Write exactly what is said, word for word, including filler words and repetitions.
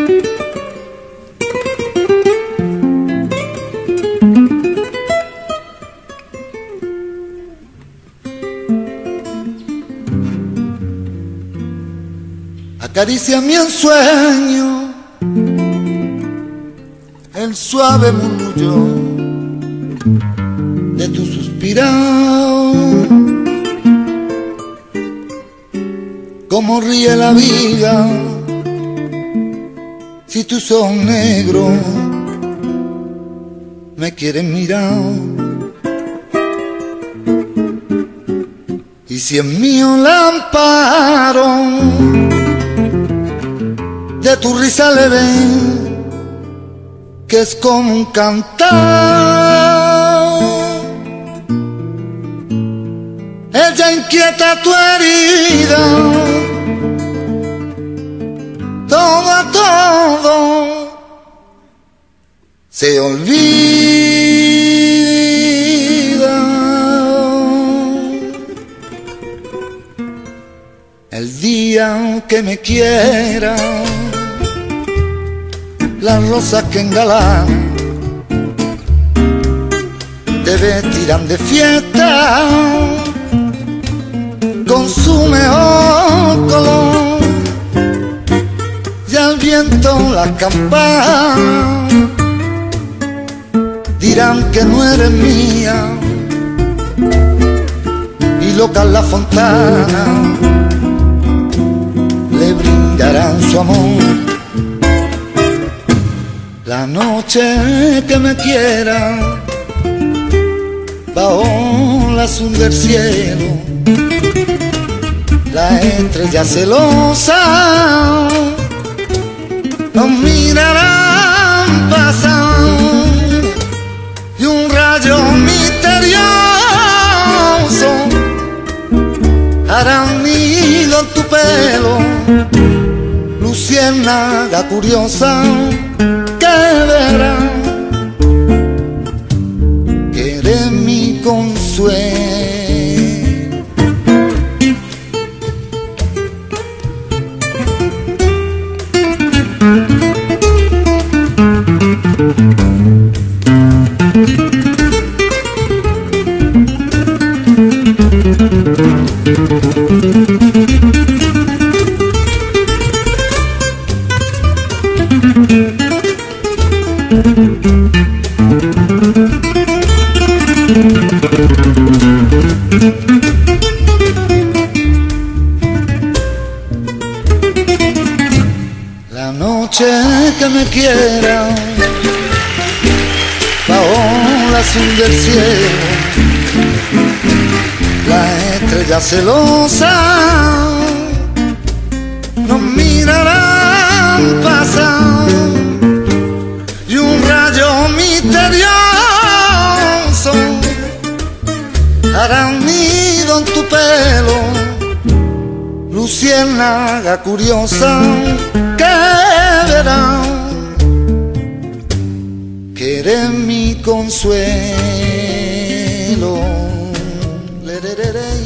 Acaríciame en sueño el suave murmullo de tu suspirado, como ríe la vida si tus ojos negros me quieren mirar. Y si en mío la amparo de tu risa le ven, que es como un cantar. Ella inquieta tu herida, todo a todo se olvida. El día que me quiera, las rosas que engalanan te vestirán de fiesta con su mejor color, y al viento las campanas dirán que no eres mía, y locas la fontana le brindarán su amor. La noche que me quiera, bajo la azul del cielo, la estrella celosa nos mirarán pasar, y un rayo misterioso hará un nido en tu pelo, luciérnaga curiosa, que verán que eres mi consuelo. La noche que me quiera, bajo la azul del cielo, la estrella celosa nos mirarán pasar, y un rayo misterioso hará un nido en tu pelo, luciérnaga curiosa, que verán que eres mi consuelo. Le, le, le, le.